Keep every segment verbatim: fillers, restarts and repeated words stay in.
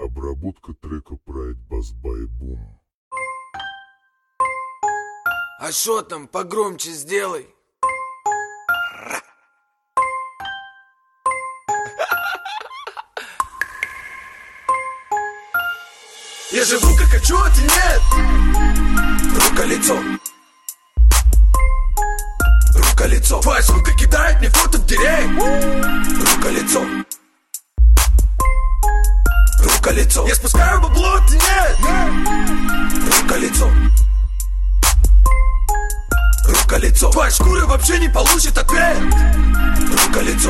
Обработка трека Pride Bass by Boom. А шо там, погромче сделай. Я живу как хочу, а ты нет. Рука-лицо. Рука-лицо. Твоя сука кидает мне фото в директ. Рука-лицо. Рука-лицо. Я спускаю бабло, а ты нет. Рука-лицо. Рука-лицо. Твоя шкура вообще не получит ответ. Рука-лицо.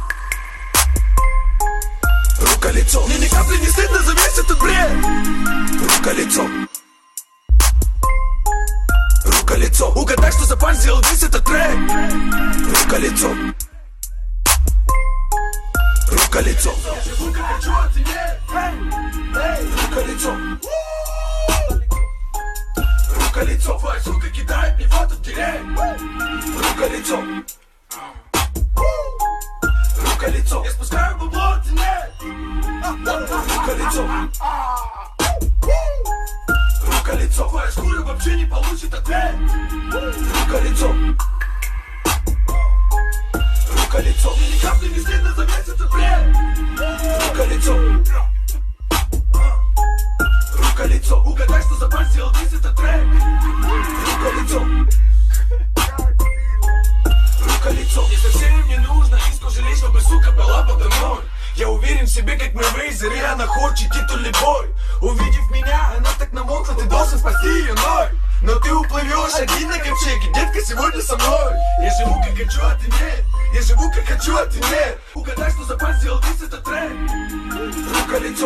Рука-лицо. Мне ни капли не стыдно за весь этот бред. Рука-лицо. Рука-лицо. Угадай, что за парень сделал весь этот трек. Рука-лицо. Рука-лицо. Я живу как хочу, а ты нет. Рука-лицо. Рука-лицо. Твоя сука кидает мне фото в директ. Рука-лицо. Рука-лицо. Я спускаю бабло, а ты нет. Рука-лицо. Рука-лицо. Твоя шкура вообще не получит ответ. Рука-лицо. Рука-лицо. Мне ни капли не стыдно за весь этот бред. Рука-лицо. Рука-лицо. Угадай, что за парень сделал весь этот трек. Рука-лицо. Рука-лицо. Мне совсем не нужно из кожи лечь, чтобы сука была подо мной. Я уверен в себе, как Мэйвезер, и она хочет титульный бой. Увидев меня, она так намокла, ты должен спасти ее ной. Но ты уплывешь один на ковчеге, детка, сегодня со мной. Я живу как хочу, а ты нет. Я живу как хочу, а ты нет. Угадай, что за парень сделал весь этот трек. Рука-лицо.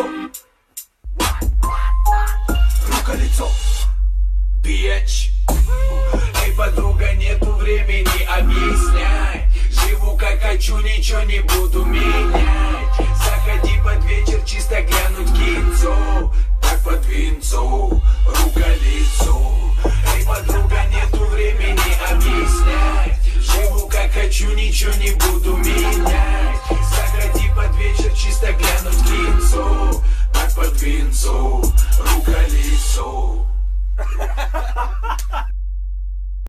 Рука-лицо. Bitch. Эй, подруга, нету времени объяснять. Живу как хочу, ничего не буду менять. Заходи под вечер, чисто глянуть кинцо. Так под винцо, рука-лицо. Эй, подруга, нету времени объяснять. Живу как хочу, ничего не буду менять. Заходи под вечер, чисто глянуть кинцо. Так под винцо, рука-лицо.